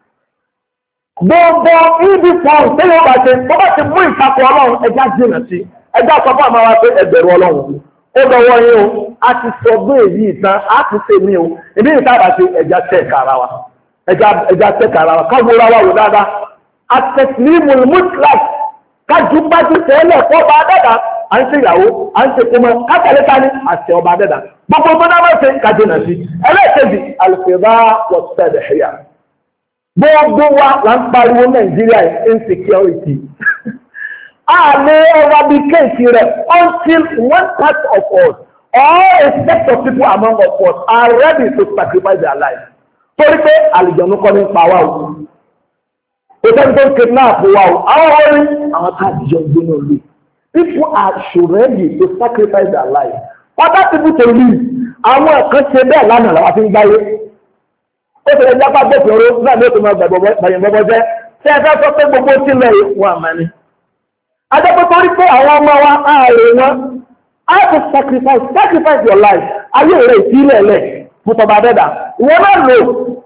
gbogbo ibi pọ̀ tẹ́lẹ̀ ọba ṣe bó bá ti mú ìtakò ọlọ́run ẹja jìnà sí ẹja sọ fún àmọ́ wa pé ẹgbẹ̀rún ọlọ́run ó dọwọ́ yín o a ti sọ bí èyí ìtàn a ti ṣe mí o ìdí ìta bá ṣe ẹja tẹ̀ kára wa ẹja tẹ̀ kára wa ká wúra wa wò dáadáa at-taslimul mutlaq kájú bájú tẹ́lẹ̀ fọ́ bá dẹ́dà à ń ṣe ìyàwó à ń ṣe kọmọ kákàlẹ́ ká ní àṣẹ ọba dẹ́dà gbogbo tó dábàá ṣe kájú náà sí ẹlẹ́ẹ̀kejì àlùfẹ́bá wọ́tẹ́dẹ̀ẹ́yà gbogbo wa là ń pariwo Nàìjíríà insecurity àmì ọba bíi kéèkì rẹ̀ until one part of us or a set of people among us are ready to sacrifice their life torí pé àlùjọ̀nù kọ́ ní pa wá o kò sẹ́ni tó ń kidnap wa o àwọn orí àwọn káàdìjọ ń gbóná lé people are so ready to sacrifice their life other people to live àwọn ẹ̀kan ṣe bẹ́ẹ̀ lánàá làwọn fi ń gbáyé ó ṣe lè jápá gbòòfin oró náà ló tó máa gbàyàn bọ́bọ́ jẹ́ ṣé ẹ fẹ́ sọ pé gbogbo tí lọ wọn àmà ni. adẹ́pẹ́ torí pé àwọn ọmọ wa ààrẹ wọn I have to sacrifice sacrifice your life ayé rẹ̀ ìsílẹ̀ lẹ̀ fún tọba dẹ́dà ìwọ náà lò.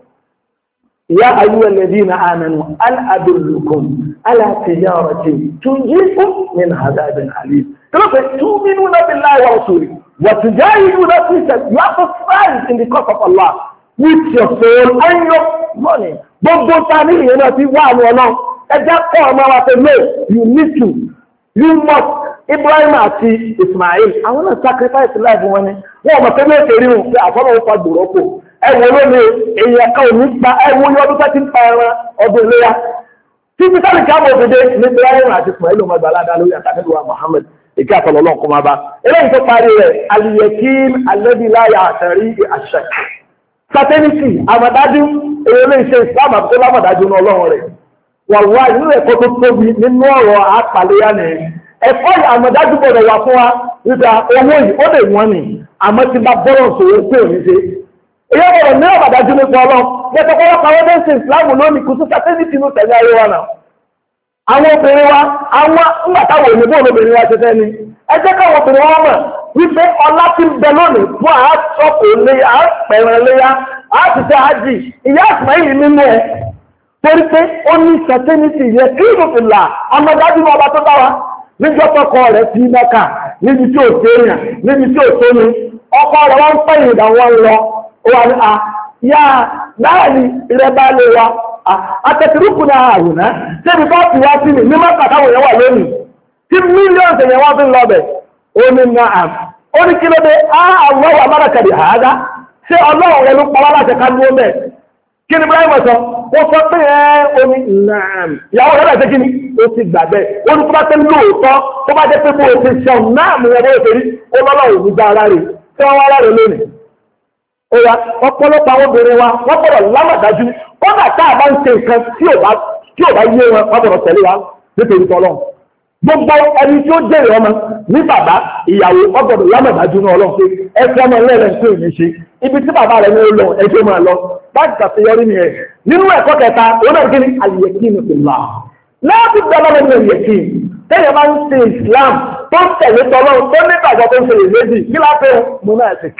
يا أيها الذين آمنوا هل أدلكم على تجارة تنجيكم من عذاب أليم. تؤمنون بالله ورسوله وتجاهدون في سبيل. You have to fight in the cause of Allah with your soul and your money. Gbogbo tani ìyẹn náà ti wá àwọn ọ̀nà ẹja kọ́ ọmọ wa pé no you need to you must. Ibrahim àti Ismail àwọn náà sacrifice life wọn ni wọn ò mọ̀ pé méjì rí wọn pé àfọlọ́wọ́ fa gbòòrò kò. ẹwọ lónìí èèyàn kan ò ní gba ẹwọ yọ ọdún tẹ́tí ń pa ẹran ọdún iléyà títí sáré kí á mọ̀ òdòdó nípa ẹ̀rọ àti ìpínlẹ̀ ìlú ọmọdé aládàá lórí àtàkùnrin Muhammad èké àtọ̀lọ́lọ́ nǹkan máa bá eléyìí tó parí rẹ̀ aliyekin alẹ́bíláyà àtẹ̀rí àṣẹ certainty àmọ̀dájú èrè ilé iṣẹ́ Islam àti lámọ̀dájú ní ọlọ́run rẹ̀ wàlúwà nínú ẹ̀kọ́ tó tóbi nínú ọ̀rọ̀ àpàlẹ́yà ni ẹ̀kọ́ àmọ̀dájú gbọ́dọ̀ wà fún wa nípa owó yìí ó lè wọ́n ni àmọ́ ti bá bọ́rọ̀ sòwò pé òní ṣe èyí ọ̀rọ̀ ní ọ̀bàdájú nípa ọlọ́run lẹ́tọ̀ kọ́lọ́ kàwé bẹ́ẹ̀ ìsìláàmù lónìí kò sókà tẹ́lẹ̀ tìǹú tẹ̀lé ayé wa náà. àwọn obìnrin wa àwọn ńgbà táwọn òyìnbó olóbìnrin wa ṣe fẹ́ ni ẹ jẹ́ káwọn obìnrin wa mọ̀ wípé ọlá ti ń bẹ lónìí fún àásọ̀kò léyà àpẹẹrẹ léyà àtìsẹ́ àjì ìyá àtìmọ́ yìí nínú ẹ̀ torí pé ó ní certainty yẹ kí ló fi là ọmọdájú ọba tó bá wa níjọ́ tọkọ rẹ̀ fi mẹ́ka níbi tí ò séèyàn níbi tí ò sóni ọkọ rẹ̀ wọ́n ń pẹ̀yìn ìdá wọn lọ wà ní à yá láàrin ìrẹ́bá lè wa àtẹ̀tìrúkù náà àwòrán tẹ́bi bá ti wá sí mi ní mọ́ta táwọn èèyàn wà lónìí tí mílíọ̀nù èèyàn wá fi ń lọ bẹ̀ ó ní náà ó ní kí ló dé á àwọn wà márùn-ún àádá ṣé ọlọ́run rẹ ló pa wá láti ká dúró bẹ̀ kí ni Ibrahim sọ wọ́n sọ pé ẹ ó ní náà ìyàwó rẹ̀ láti kí ni ó ti gbà bẹ́ẹ̀ ó ní kó bá tẹ́ lóòótọ́ tó bá jẹ́ pé bó o ti ṣeun náà mú ẹ bó o ti rí ó lọ́lọ́run ní gba ara rẹ̀ tí wọ́n wá ara rẹ̀ lónìí. Oya ọ̀pọ̀lọpọ̀ àwọn obìnrin wa wọ́n gbọ́dọ̀ lámàdájú kọ́nà tá a bá ń ṣe nǹkan tí ò bá yé wọn wọ́n gbọ́dọ̀ tẹ̀lé wa nítorí tọ́lọ́. Gbogbo ẹni tí ó jèrè ọmọ ní bàbá ìyàwó wọ́n gbọ́dọ̀ lámàdájú náà ọlọ́run pé ẹ̀fọ́ ọmọ ẹlẹ́rẹ̀ ń pè ní ṣe ibi tí bàbá rẹ̀ ní ó lọ ẹjọ́ máa lọ láti ṣàṣeyọrí ni ẹ̀. Nínú ẹ̀kọ́ kẹta òun náà kí ni àyẹ̀kí ni kò là. Láti gbọ́dọ̀ lọ́wọ́ ní àyẹ̀kí tẹ́yẹ̀ máa ń ṣe Islam tó ń tẹ̀lé tọ́lọ́ tó ní ìgbàgbọ́ tó ń ṣe ìrèdì kí láfẹ́ monastic.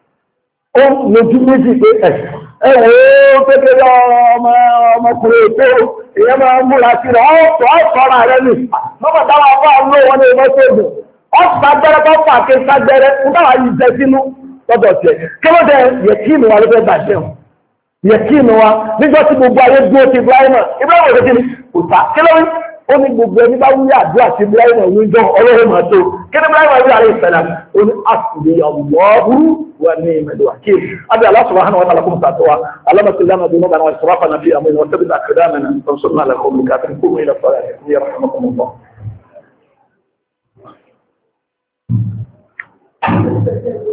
Ó lójú méjì pé ẹ̀ ẹ̀wọ̀ kékeré ọmọ ọmọkùnrin ètò èyẹ máa ń múra sí rẹ̀ ọ̀pọ̀ ọ̀pọ̀ra rẹ̀ nì lọ́pọ̀ táwọn afọ́ àwọn olówó ní ẹgbẹ́ sóògùn ọ̀pọ̀ agbẹ́rẹ́ tó fà ké ságbẹ́rẹ́ ń táwọn yìí jẹ sínú lọ́dọ̀ tiẹ̀ kí ló dé yẹ̀kíìnù wa ló fẹ́ bàjẹ́ o yẹ̀kíìnù wa níjọ́ tí gbogbo ayé dúró ti Ibrahim Ibrahim ò kékeré kò sá kí ló rí ó ní gbogbo ẹni bá wúyà àdúrà sí Ibrahim wíjọ ọlọ́run máa tó kí ni Ibrahim wí àrẹ ìfẹ́lá ó ní àṣìlẹ̀ ọ̀wọ́rú wà ní ìmẹ̀lú àkíyè abẹ́ Allah subhanahu wa ta'ala kún sàtọ́wà alámọ̀sílámà bí wọ́n bá wọn ìṣòro àfànà bí àmọ́ ìwọ̀n tẹ́bí àkàdámẹ́nà tó ń sọ́nà àlẹ́kọ̀ọ́ olùkàtí kúrò ilẹ̀ fọ́lá ẹ̀